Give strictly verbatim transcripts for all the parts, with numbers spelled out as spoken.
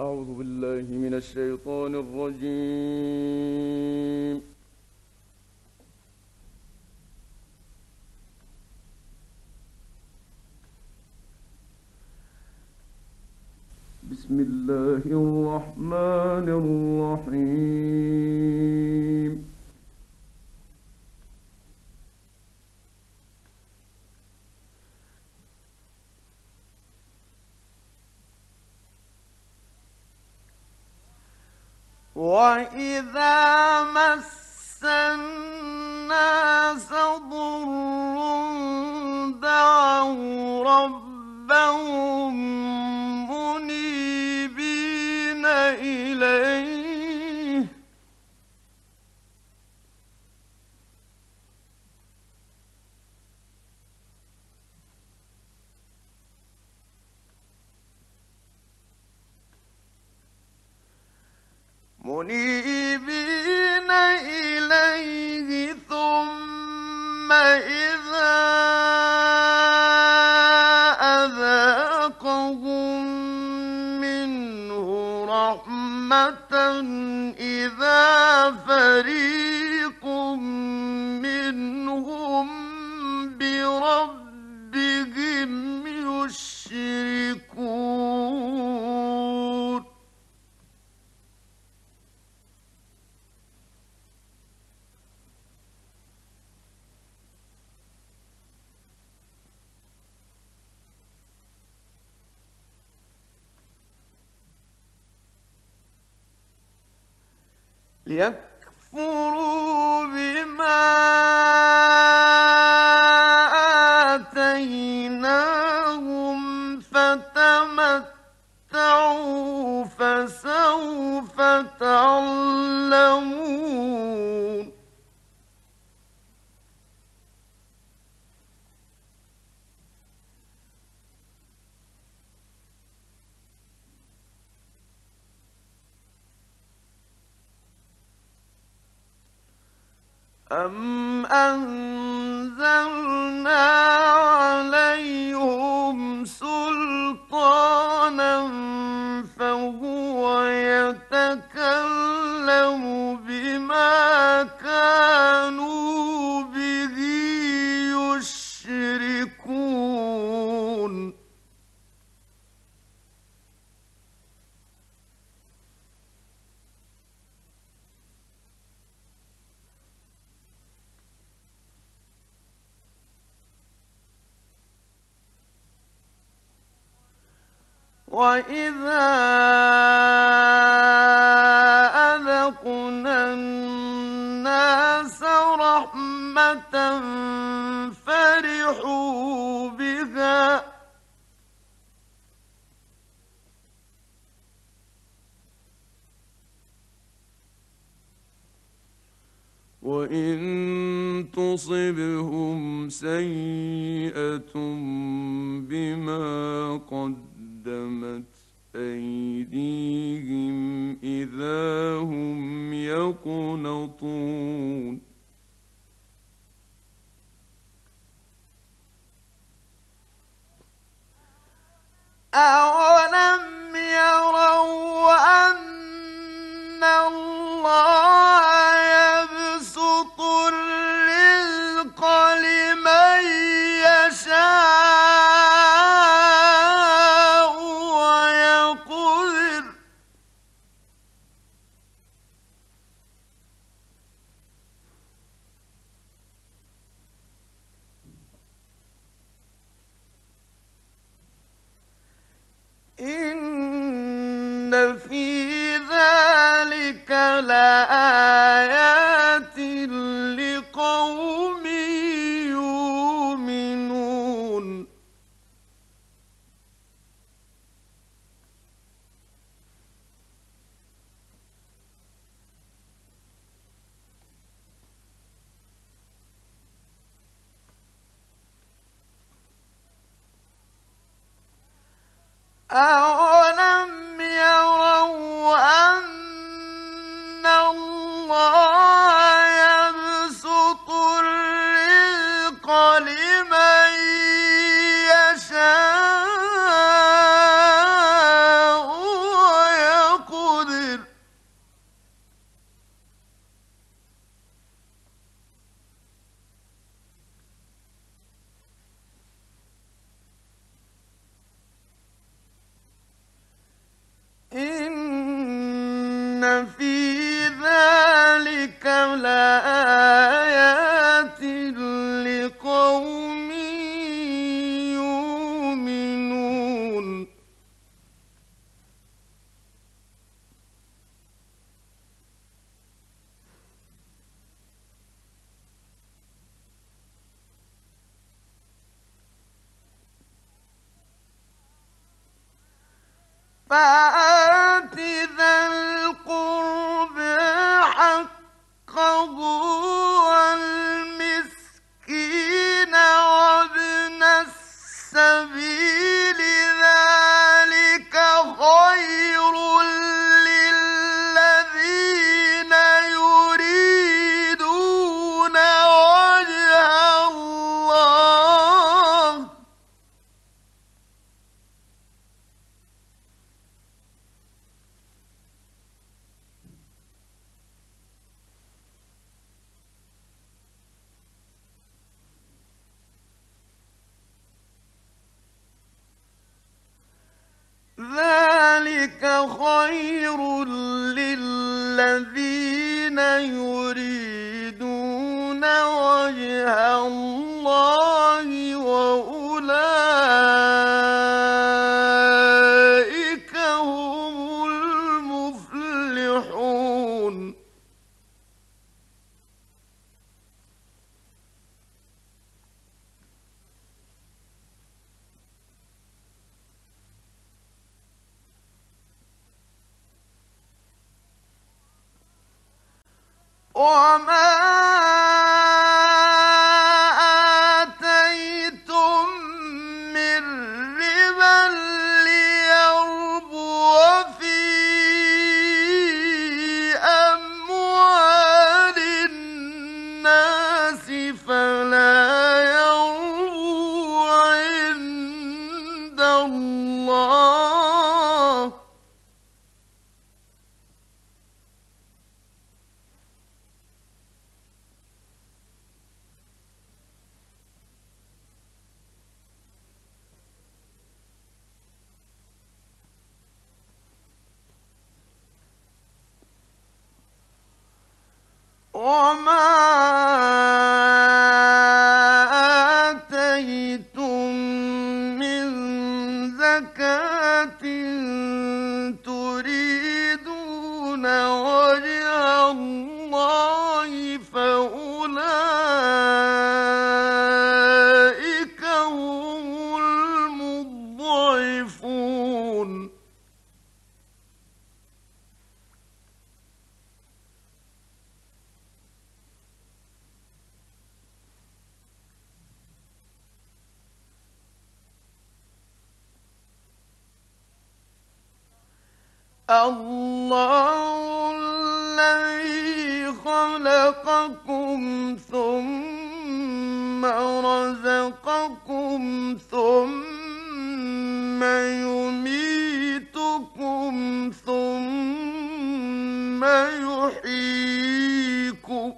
أعوذ بالله من الشيطان الرجيم. بسم الله الرحمن الرحيم. وَإِذَا مَسَّ النَّاسَ ضُرٌّ دَعَوْا رَبَّهُم مُنِيبِينَ إِلَيْهِ منيبين إليه ثم إذا أذاقهم منه رحمة إذا فريق منهم بربهم يشركون. ليكفروا بما آتيناهم فتمتعوا فسوف تعلمون. أَمْ أَنزَلْنَا عَلَيْهِمْ سُلْطَانًا فَهُوَ يَتَكَلَّمُ بِمَا كَانُوا بِهِ يُشْرِكُونَ. وَإِذَا أَذَقْنَا النَّاسَ رَحْمَةً فَرِحُوا بِهَا وإن تصبهم سيئة بما قدمت أيديهم إذا هم يقنطون. أَوَلَمْ يَرَوْا أَنَّ اللَّهَ يَبْسُطُ الرِّزْقَ لِمَن يَشَاءُ وَيَقْدِرُ إِنَّ فِي ذَلِكَ لَآيَاتٍ لِقَوْمٍ يُؤْمِنُونَ. أَوَلَمْ يَرَوْا أَنَّ اللَّهَ يَبْسُطُ الرِّزْقَ لِمَن يَشَاءُ وَيَقْدِرُ في ذلك لآيات لقوم يؤمنون فآت ذا القرب حقه والمسكين وابن السبيل ذلك خير للذين يريدون وجه الله ذلك خير للذين يريدون وجه الله وأولئك هم المفلحون وما آتيتم من ربا ليربو في أموال الناس فلا يربو عند الله وما آتيتم من زكاة تريدون وجه الله فأولئك هم المضعفون الله الذي خلقكم ثم رزقكم ثم يميتكم ثم يحييكم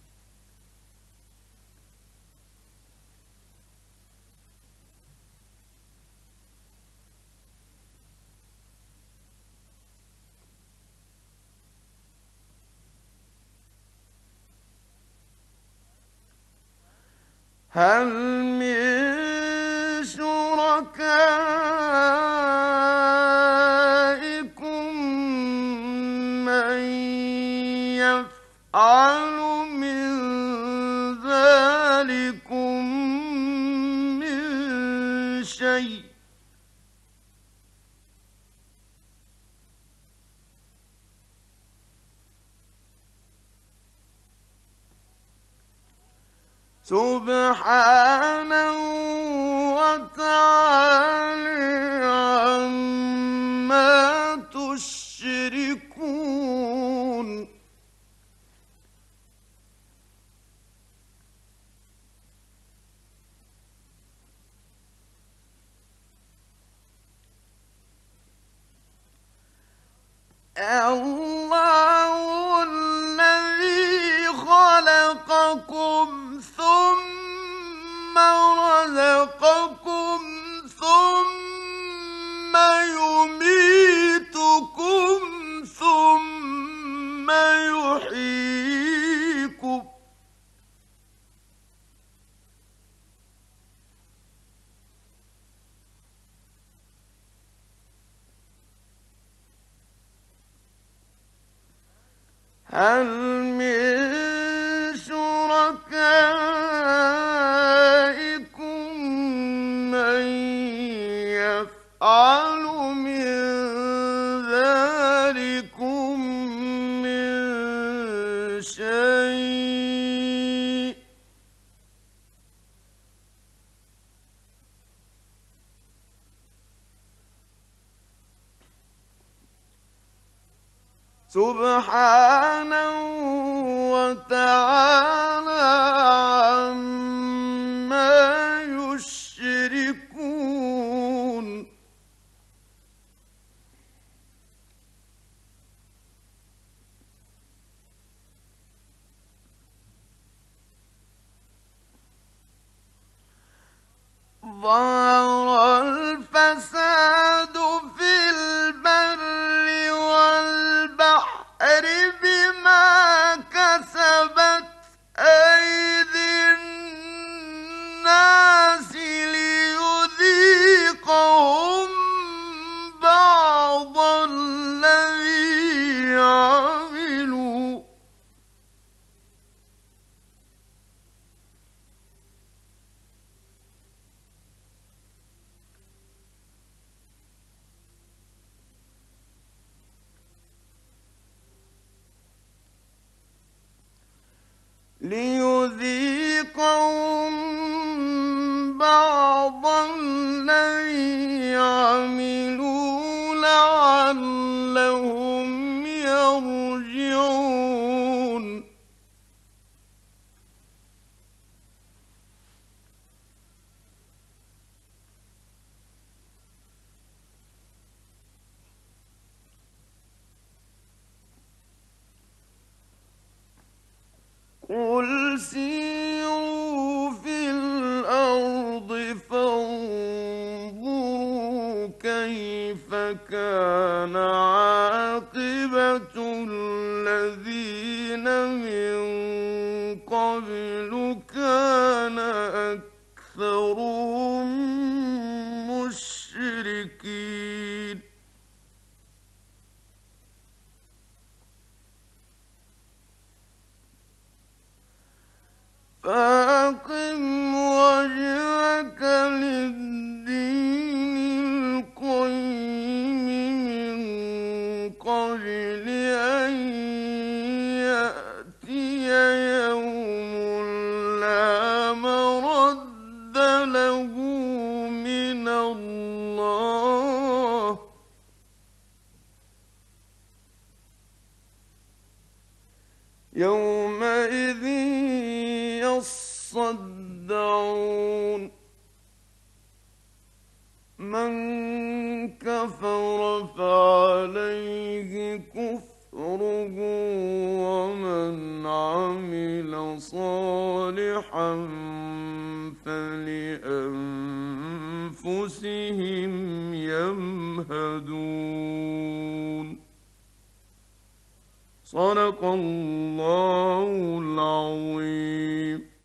هل من شركائكم من يفعل من ذلكم من شيء سبحانه وتعالى عما تشركون الله الذي خلقكم ثم رزقكم ثم يميتكم ثم هل من شركائكم من يفعل من ذلكم من شيء سبحانه وتعالى عما يشركون ظهر الفساد في البر والبحر بما كسبت أيدي الناس ليذيقهم بعض الذي عملوا ليذيقهم بعض الذي عملوا لعلهم يرجعون قل سيروا في الأرض فانظروا كيف كان عاقبة الذين من قبل كان أكثرهم مشركين فأقم وجهك للدين القيم من قبل أن يأتي يوم لا مرد له من الله يومئذ يصدعون من كفر فعليه كفره ومن عمل صالحا فلأنفسهم يمهدون صدق الله العظيم.